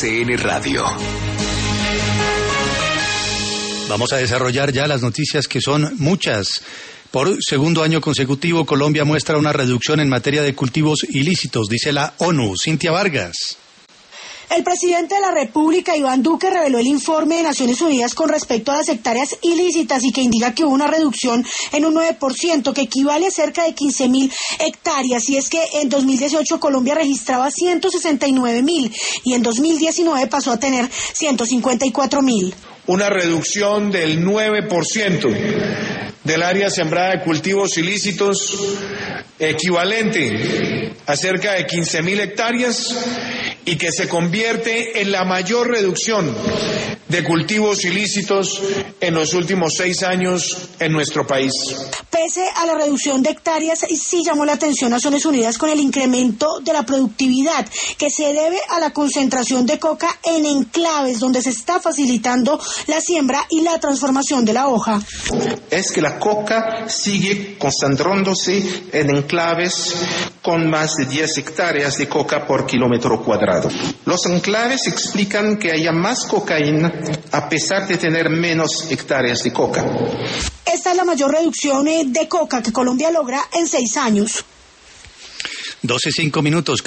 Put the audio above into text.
RCN Radio. Vamos a desarrollar ya las noticias, que son muchas. Por segundo año consecutivo, Colombia muestra una reducción en materia de cultivos ilícitos, dice la ONU. Cintia Vargas. El presidente de la República, Iván Duque, reveló el informe de Naciones Unidas con respecto a las hectáreas ilícitas y que indica que hubo una reducción en un 9%, que equivale a cerca de 15.000 hectáreas. Y es que en 2018 Colombia registraba 169.000 y en 2019 pasó a tener 154.000. Una reducción del 9% del área sembrada de cultivos ilícitos, equivalente a cerca de 15.000 hectáreas, y que se convierte en la mayor reducción de cultivos ilícitos en los últimos 6 años en nuestro país. Pese a la reducción de hectáreas, sí llamó la atención Naciones Unidas con el incremento de la productividad, que se debe a la concentración de coca en enclaves, donde se está facilitando la siembra y la transformación de la hoja. Es que la coca sigue concentrándose en enclaves con más de 10 hectáreas de coca por kilómetro cuadrado. Los enclaves explican que haya más cocaína a pesar de tener menos hectáreas de coca. Esta es la mayor reducción de coca que Colombia logra en 6 años. 12:05.